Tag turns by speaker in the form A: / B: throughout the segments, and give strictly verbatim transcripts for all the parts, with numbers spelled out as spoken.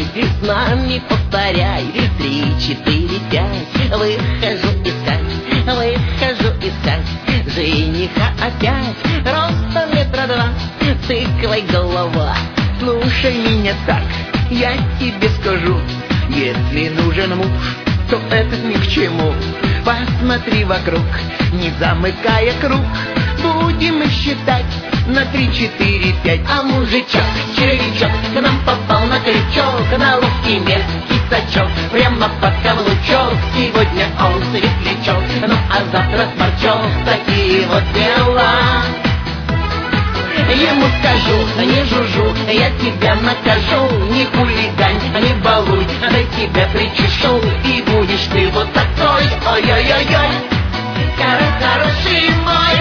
A: давай, с нами повторяй. Три, четыре, пять, выхожу искать, выхожу искать жениха опять. Ростом метра два, тыквой голова. Слушай меня так, я тебе скажу, если нужен муж, то это ни к чему. Посмотри вокруг, не замыкая круг, будем считать на три, четыре, пять. А мужичок, червячок, к нам попал на крючок, на ловкий мерзкий сачок, прямо под каблучок. Сегодня он светлячок, ну а завтра сморчок. Такие вот дела. Ему скажу, не жужжу, я тебя накажу. Не хулигань, не балуй, дай тебя причешу. И будешь ты вот такой, ой-ой-ой-ой, хороший мой.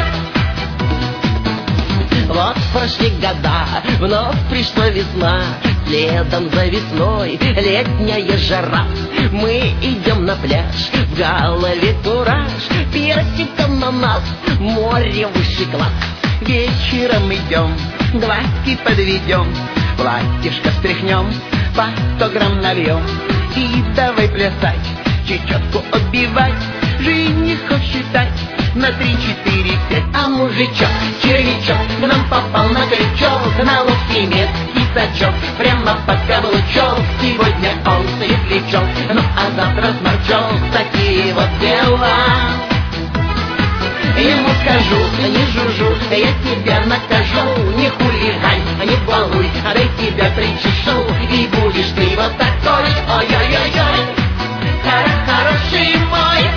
A: Вот прошли года, вновь пришла весна, следом за весной летняя жара. Мы идем на пляж, в голове кураж, персиком на нас, море выше глаз. Вечером идем, глазки подведем, платьишко стряхнем, по сто грамм нальем. И давай плясать, чечетку отбивать, женихов считать на три, четыре, пять. А мужичок, червячок, к нам попал на крючок, на ловкий меткий сачок, прямо под каблучок. Сегодня он светлячок, ну а завтра сморчок. Такие вот дела. Ему скажу, не жужжу, я тебя накажу. Не хулигань, не балуй, дай тебя причешу. И будешь ты вот такой, ой-ой-ой-ой, хороший мой.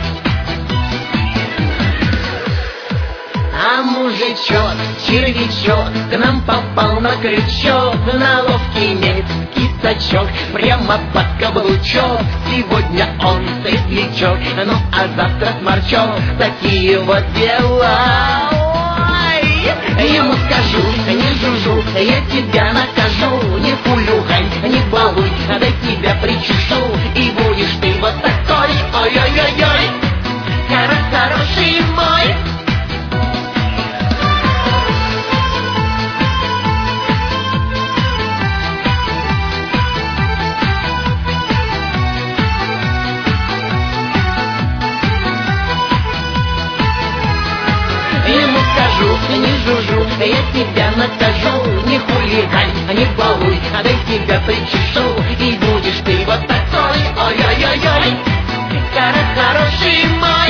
A: А мужичок, червячок, к нам попал на крючок, на ловкий меткий сачок, прямо под каблучок. Сегодня он светлячок, ну а завтра сморчок. Такие вот дела. Ой. Ему скажу, не жужжу, я тебя накажу. Не хулюгань, не балуй, дай тебя причешу. И будешь ты вот такой, ой-ой-ой-ой, хороший мой. Ему скажу, не жужжу, я тебя накажу. Не хулигань, не балуй, дай тебя причешу. И будешь ты вот такой, ой-ой-ой-ой, хороший мой.